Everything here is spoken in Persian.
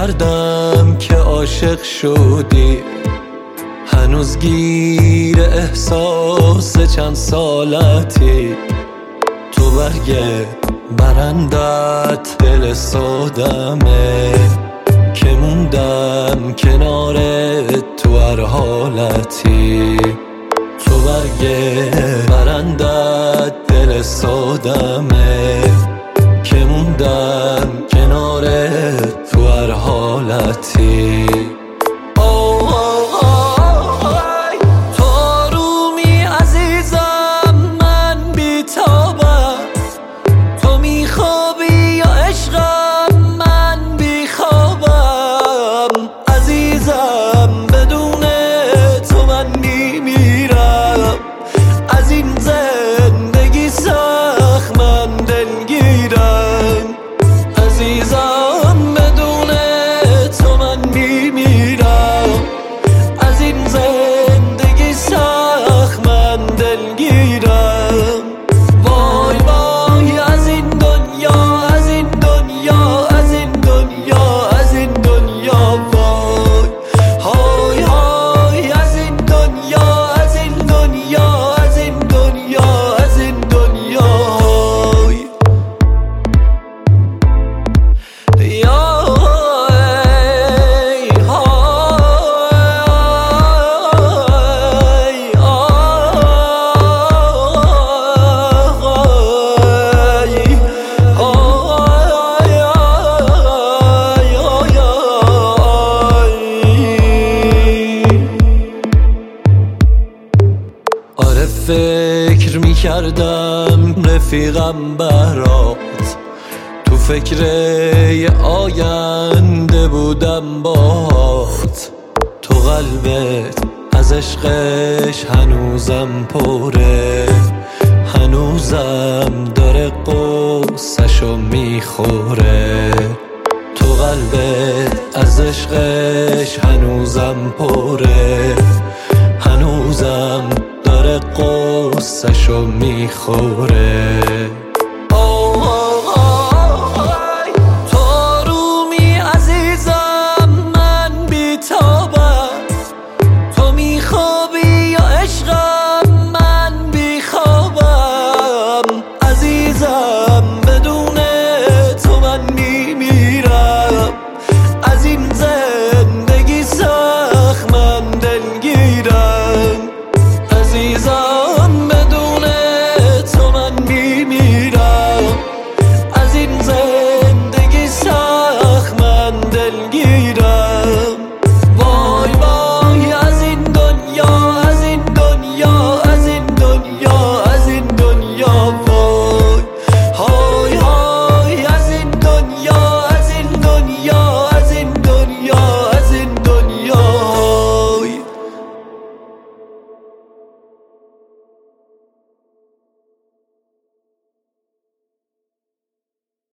کردم که عاشق شدی، هنوز گیر احساس چند سالتی. تو برگ برندت دل سادمه که موندم کنارت تو هر حالتی. تو برگ برندت دل سادمه که موندم کنارت تو هر حالتی. فکر میکردم رفیقم برات، تو فکر یه آینده بودم باهات. تو قلبت از عشقش هنوزم پره، هنوزم داره قصه‌شو میخوره. تو قلبت از عشقش هنوزم پره، هنوزم داره قصه‌شو میخوره.